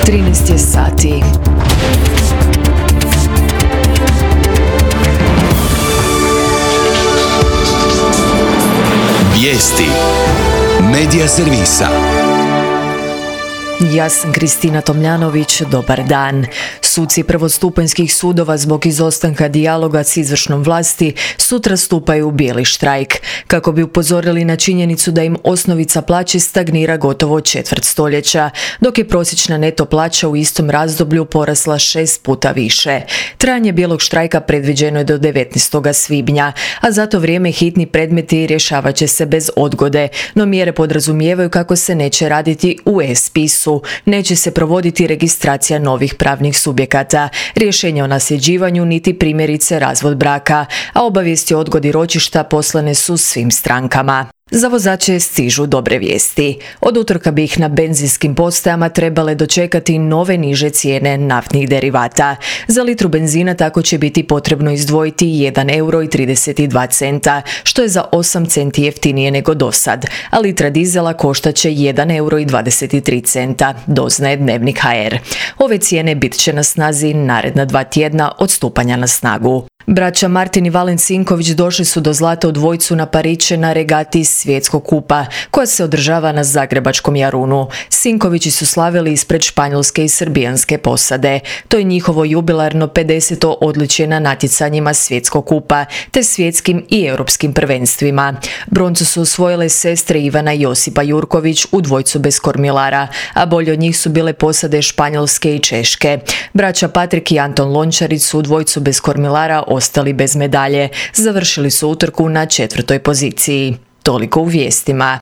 13 je sati. Vijesti Medija servisa. Ja sam Kristina Tomljanović, dobar dan. Suci prvostupanjskih sudova zbog izostanka dijaloga s izvršnom vlasti sutra stupaju u bijeli štrajk, kako bi upozorili na činjenicu da im osnovica plaće stagnira gotovo četvrt stoljeća, dok je prosječna neto plaća u istom razdoblju porasla 6 puta više. Trajanje bijelog štrajka predviđeno je do 19. svibnja, a za to vrijeme hitni predmeti rješavat će se bez odgode, no mjere podrazumijevaju kako se neće raditi u e-spisu. Neće se provoditi registracija novih pravnih subjekata, rješenja o nasljeđivanju niti primjerice razvod braka, a obavijesti o odgodi ročišta poslane su svim strankama. Za vozače stižu dobre vijesti. Od utorka bi ih na benzinskim postajama trebale dočekati nove niže cijene naftnih derivata. Za litru benzina tako će biti potrebno izdvojiti 1,32 eura, što je za 8 centi jeftinije nego dosad, a litra dizela koštaće 1,23 eura, doznaje Dnevnik HR. Ove cijene bit će na snazi naredna 2 tjedna od stupanja na snagu. Braća Martin i Valen Sinković došli su do zlata u dvojcu na Pariće na regati Svjetskog kupa, koja se održava na zagrebačkom Jarunu. Sinkovići su slavili ispred španjolske i srbijanske posade. To je njihovo jubilarno 50. odličje na natjecanjima Svjetskog kupa, te svjetskim i europskim prvenstvima. Broncu su osvojile sestre Ivana i Josipa Jurković u dvojcu bez kormilara, a bolje od njih su bile posade Španjolske i Češke. Braća Patrik i Anton Lončarić su u dvojcu bez kormilara ostali bez medalje. Završili su utrku na 4. poziciji. Toliko u vijestima.